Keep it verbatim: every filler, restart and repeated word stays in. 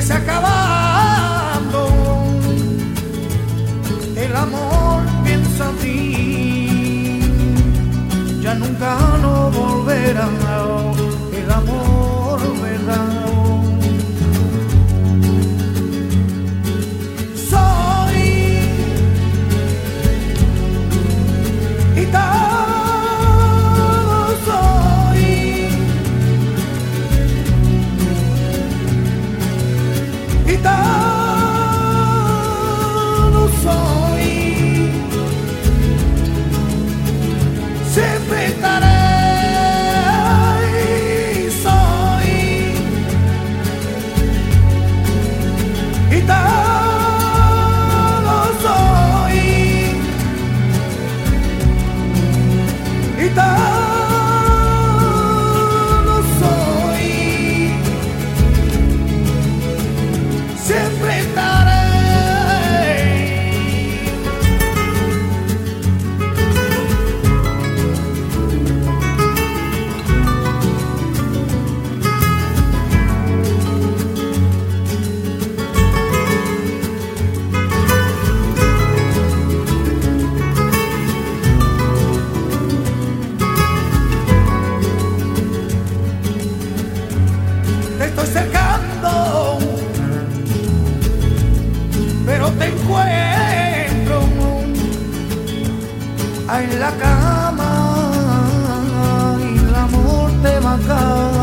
se acabando. El amor piensa a ti, ya nunca no volverá. El amor verdad. Soy y todo soy. Y todo soy. Siempre estaré. Soy. Y todo soy. Y todo soy. Siempre estaré. Te estoy cercando, pero te encuentro en la cama y el amor te va a caer.